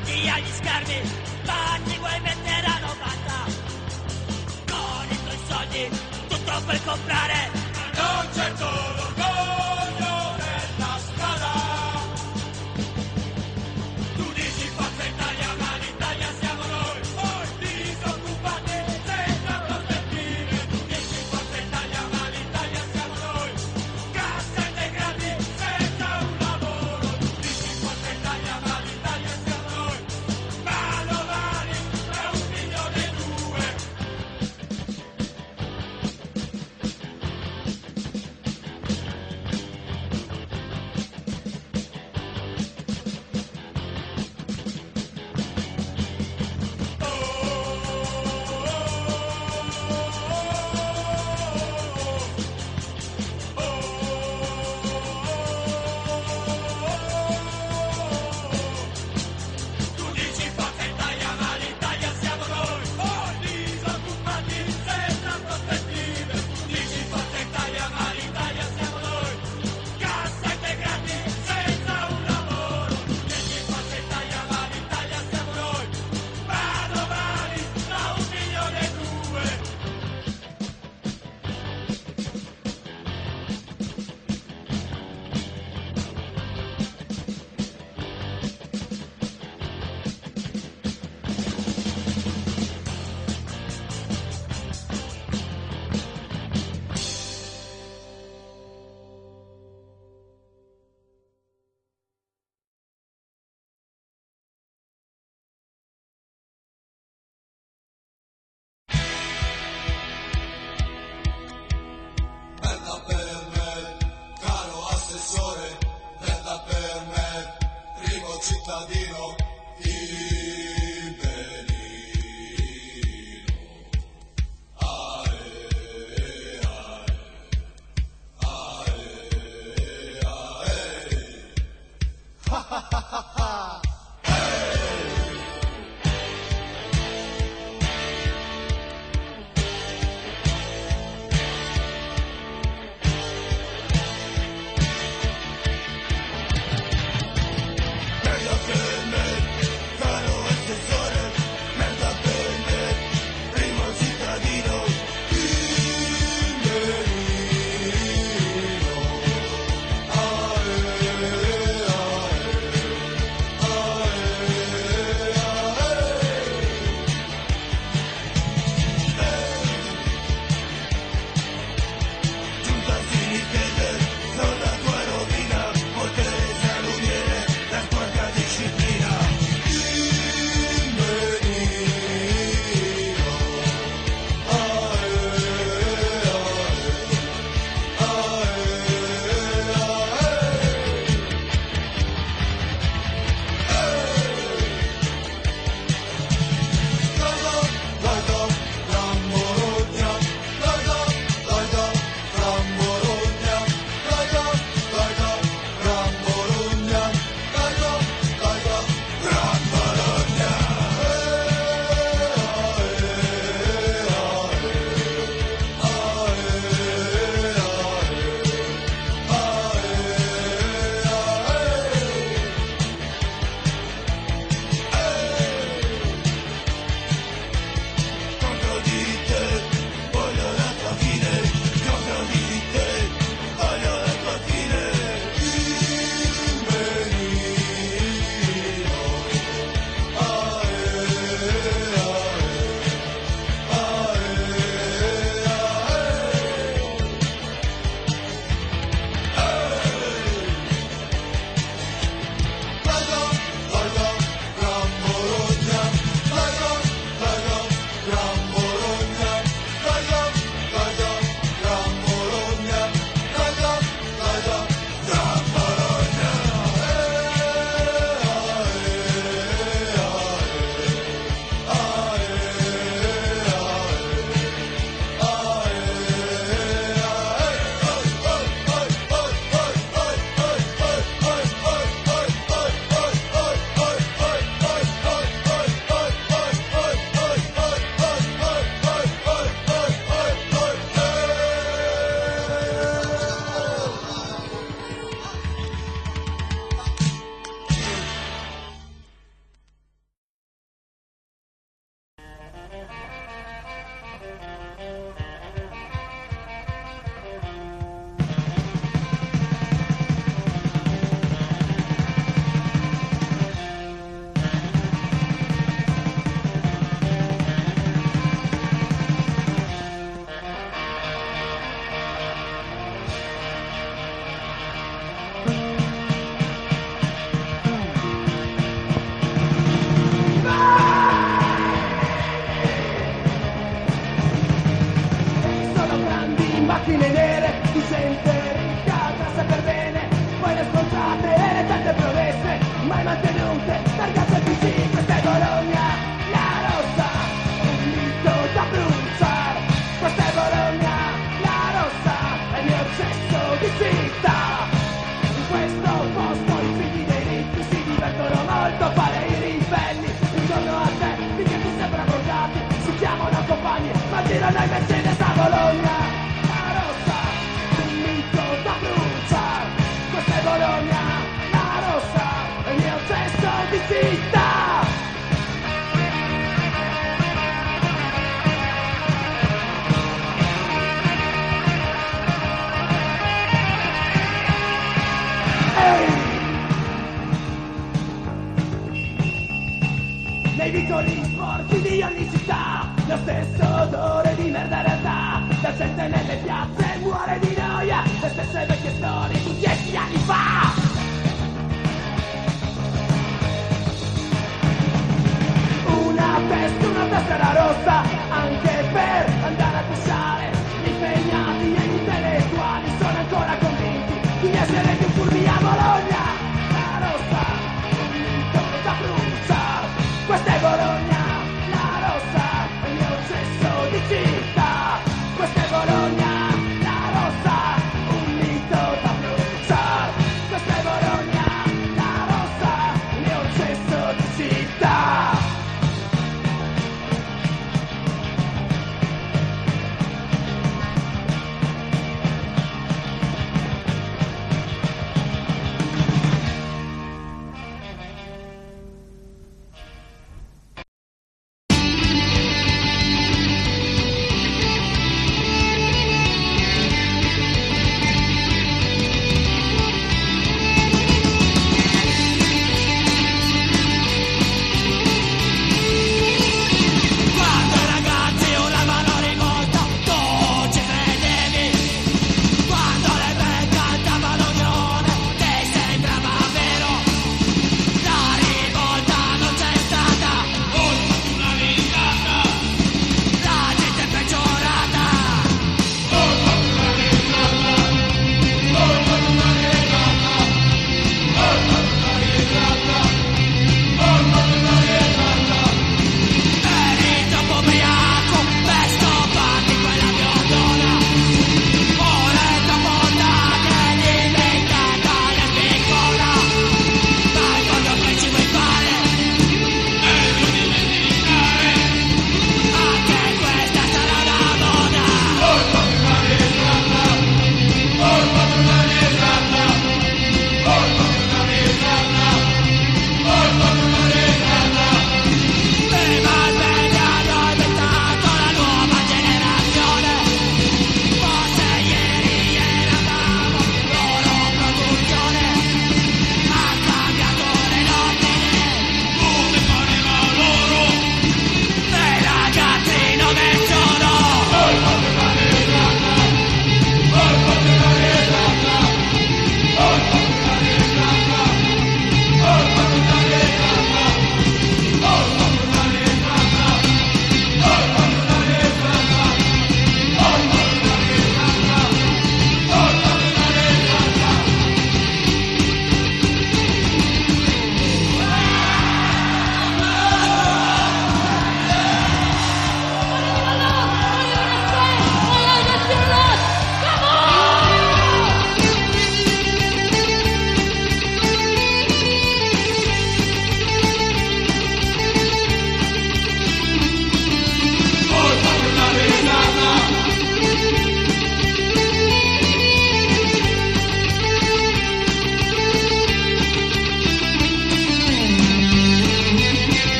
davanti agli schermi, ma ti vuoi mettere a 90? Con i tuoi soldi tutto puoi comprare, ma non certo l'orgoglio della strada. Tu dici Forza Italia, ma l'Italia siamo noi, disoccupati senza prospettive. Tu dici Forza Italia, ma l'Italia siamo noi, cassa integrati senza un lavoro. Tu dici Forza Italia, ma l'Italia siamo noi, manovali tra 1 milione e 2. Tu dici Forza Italia, ma l'Italia siamo noi, disoccupati senza prospettive. Tu dici Forza Italia, ma l'Italia siamo noi, cassa integrati senza un lavoro. Tu dici Forza Italia, ma l'Italia siamo noi, manovali tra 1 milione e 2. Bella per me, caro assessore, bella per me, primo cittadino, Ibelino. Ae, ae, ae, ae. Bella per me, caro assessore, noi Mercedes a Bologna, la rossa, un mito da bruciare. Questa è Bologna, la rossa, è il mio cesso di città. Nei vicoli sporchi di ogni città, lo stesso odore di merda in realtà. La gente nelle piazze muore di noia, le stesse vecchie storie di 10 anni fa. Una tessera rossa, anche per andare a pisciare. Gli impegnati e gli intellettuali sono ancora convinti di essere più furbi a Bologna. La rossa, un mito da bruciare. Questa è Bologna, la rossa, è il mio cesso di città. Questa è Bologna, la rossa, un mito da bruciare. Questa è Bologna, la rossa, il mio cesso di città.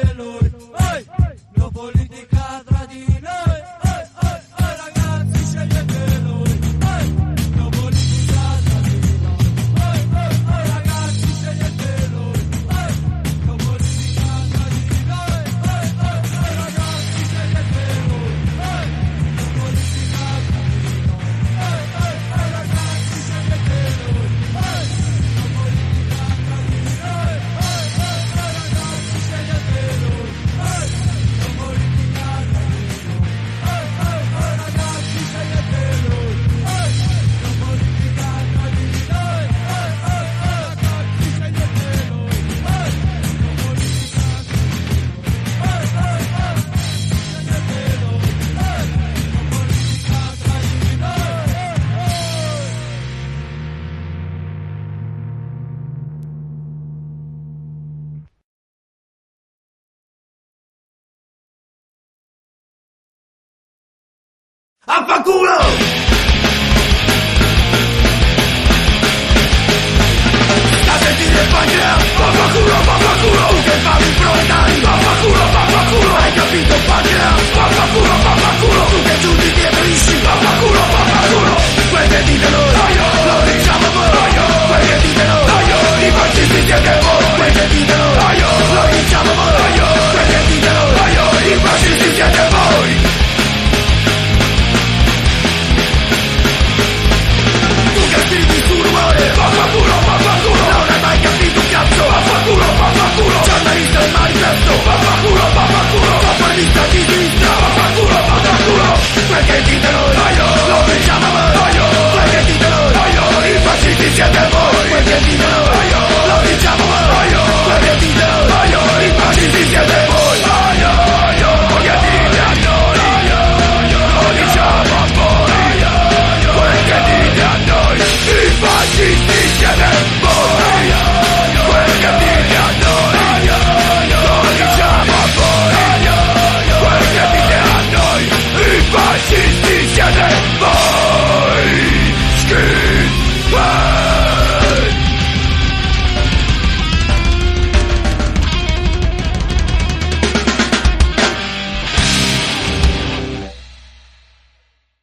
scegliete lui, no politica tra di noi, ragazzi scegliete lui, no politica tra di noi, ragazzi scegliete lui, no politica tra di noi, ragazzi scegliete lui, no politica tra di noi, ragazzi scegliete lui, no politica tra di noi, ragazzi scegliete lui, no politica tra di noi, ragazzi scegliete lui, no politica tra di noi, ragazzi scegliete lui, no politica ¡Affanculo! A sentire Pangea, vaffanculo, tu che fammi